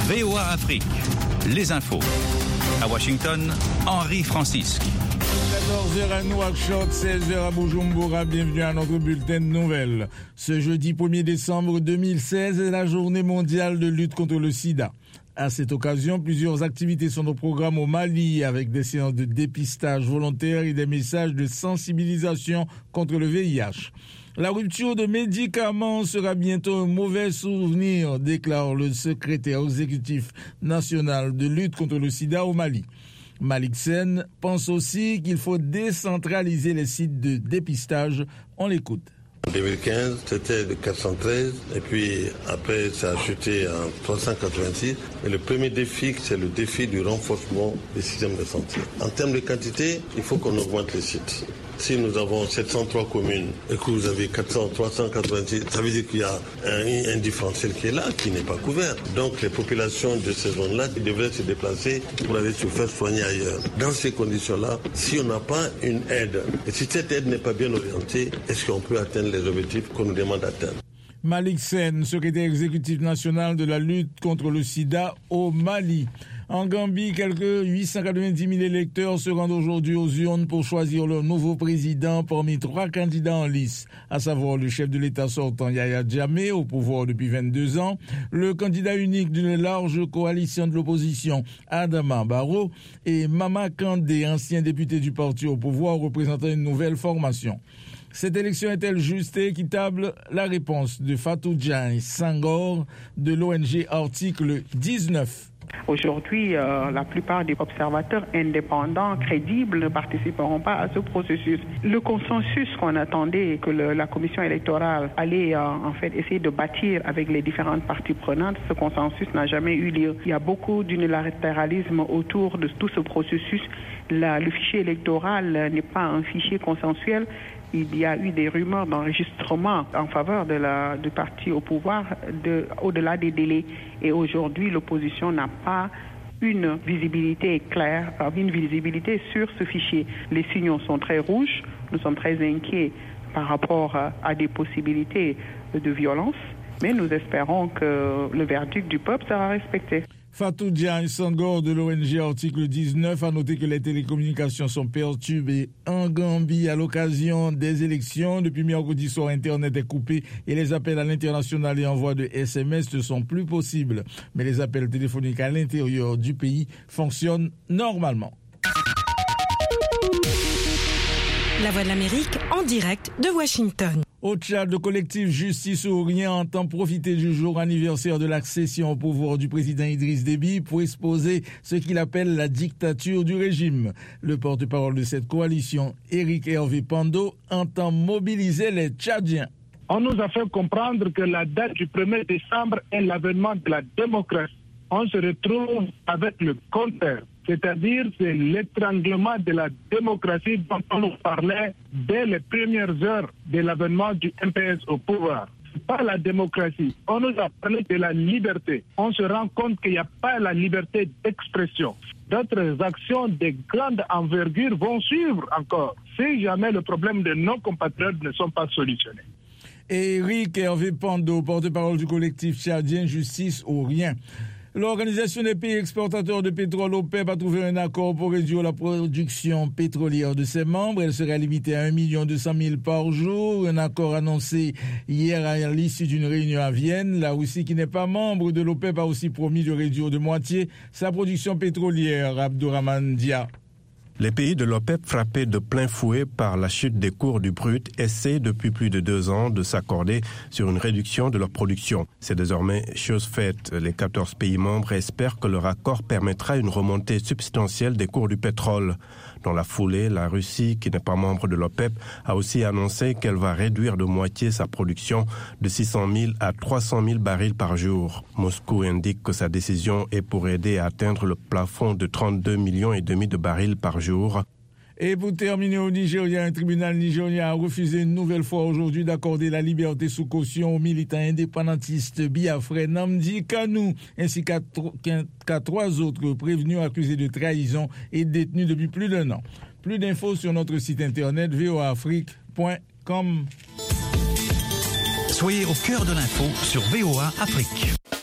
VOA Afrique, les infos. À Washington, Henri Francisque. 14h à Nouakchott, 16h à Bujumbura, bienvenue à notre bulletin de nouvelles. Ce jeudi 1er décembre 2016 est la journée mondiale de lutte contre le sida. À cette occasion, plusieurs activités sont au programme au Mali avec des séances de dépistage volontaire et des messages de sensibilisation contre le VIH. La rupture de médicaments sera bientôt un mauvais souvenir, déclare le secrétaire exécutif national de lutte contre le sida au Mali. Malik Sen pense aussi qu'il faut décentraliser les sites de dépistage. On l'écoute. En 2015, c'était de 413 et puis après ça a chuté en 386. Et le premier défi, c'est le défi du renforcement des systèmes de santé. En termes de quantité, il faut qu'on augmente les sites. Si nous avons 703 communes et que vous avez 386, ça veut dire qu'il y a un différentiel qui est là, qui n'est pas couvert. Donc les populations de ces zones-là devraient se déplacer pour aller se faire soigner ailleurs. Dans ces conditions-là, si on n'a pas une aide, et si cette aide n'est pas bien orientée, est-ce qu'on peut atteindre les objectifs qu'on nous demande d'atteindre? Malik Sen, secrétaire exécutif national de la lutte contre le sida au Mali. En Gambie, quelques 890 000 électeurs se rendent aujourd'hui aux urnes pour choisir leur nouveau président parmi 3 candidats en lice, à savoir le chef de l'État sortant Yahya Jammeh, au pouvoir depuis 22 ans, le candidat unique d'une large coalition de l'opposition, Adama Barrow, et Mama Kandé, ancien député du parti au pouvoir représentant une nouvelle formation. Cette élection est-elle juste et équitable? La réponse de Fatou Diagne Sangor de l'ONG Article 19. Aujourd'hui, la plupart des observateurs indépendants, crédibles, ne participeront pas à ce processus. Le consensus qu'on attendait, que la commission électorale allait en fait essayer de bâtir avec les différentes parties prenantes, ce consensus n'a jamais eu lieu. Il y a beaucoup d'unilatéralisme autour de tout ce processus. Le fichier électoral n'est pas un fichier consensuel. Il y a eu des rumeurs d'enregistrement en faveur du parti au pouvoir au-delà des délais. Et aujourd'hui, l'opposition n'a pas une visibilité claire, une visibilité sur ce fichier. Les signaux sont très rouges. Nous sommes très inquiets par rapport à des possibilités de violence. Mais nous espérons que le verdict du peuple sera respecté. Fatou Diagne Sangor de l'ONG Article 19 a noté que les télécommunications sont perturbées en Gambie à l'occasion des élections. Depuis mercredi soir, Internet est coupé et les appels à l'international et envoi de SMS ne sont plus possibles. Mais les appels téléphoniques à l'intérieur du pays fonctionnent normalement. La Voix de l'Amérique en direct de Washington. Au Tchad, le collectif Justice Ourien entend profiter du jour anniversaire de l'accession au pouvoir du président Idriss Déby pour exposer ce qu'il appelle la dictature du régime. Le porte-parole de cette coalition, Éric Hervé Pando, entend mobiliser les Tchadiens. On nous a fait comprendre que la date du 1er décembre est l'avènement de la démocratie. On se retrouve avec le contraire. C'est-à-dire c'est l'étranglement de la démocratie dont on nous parlait dès les premières heures de l'avènement du MPS au pouvoir. C'est pas la démocratie. On nous a parlé de la liberté. On se rend compte qu'il n'y a pas la liberté d'expression. D'autres actions de grande envergure vont suivre encore, si jamais le problème de nos compatriotes ne sont pas solutionnés. Éric Hervé Pando, porte-parole du collectif tchadien Justice Ourien. L'Organisation des pays exportateurs de pétrole OPEP a trouvé un accord pour réduire la production pétrolière de ses membres. Elle serait limitée à 1 200 000 par jour. Un accord annoncé hier à l'issue d'une réunion à Vienne. La Russie, qui n'est pas membre de l'OPEP, a aussi promis de réduire de moitié sa production pétrolière. Abdourahmane Dia. Les pays de l'OPEP, frappés de plein fouet par la chute des cours du brut, essaient depuis plus de 2 ans de s'accorder sur une réduction de leur production. C'est désormais chose faite. Les 14 pays membres espèrent que leur accord permettra une remontée substantielle des cours du pétrole. Dans la foulée, la Russie, qui n'est pas membre de l'OPEP, a aussi annoncé qu'elle va réduire de moitié sa production de 600 000 à 300 000 barils par jour. Moscou indique que sa décision est pour aider à atteindre le plafond de 32,5 millions de barils par jour. Et pour terminer au Nigeria, un tribunal nigérien a refusé une nouvelle fois aujourd'hui d'accorder la liberté sous caution aux militants indépendantistes biafrais Nnamdi Kanu ainsi qu'à 3 autres prévenus accusés de trahison et détenus depuis plus d'1 an. Plus d'infos sur notre site internet voaafrique.com. Soyez au cœur de l'info sur VOA Afrique.